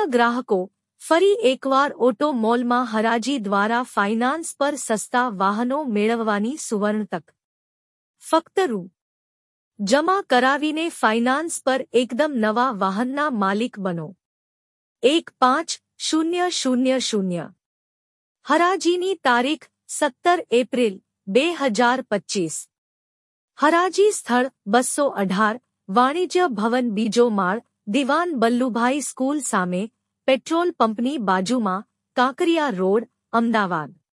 નવા ગ્રાહકો ફરી એકવાર ઓટો મોલમાં હરાજી દ્વારા ફાઇનાન્સ પર સસ્તા વાહનો મેળવવાની સુવર્ણ તક। ફક્ત રૂ. જમા કરાવીને ફાઇનાન્સ પર એકદમ નવા વાહનના માલિક બનો। 15,000। હરાજીની તારીખ 17 એપ્રિલ 2025। હરાજી સ્થળ 218 વાણિજ્ય ભવન બીજો માળ દિવાન બલ્લુભાઈ સ્કૂલ સામે પેટ્રોલ પંપની બાજુમાં કાંકરિયા રોડ અમદાવાદ।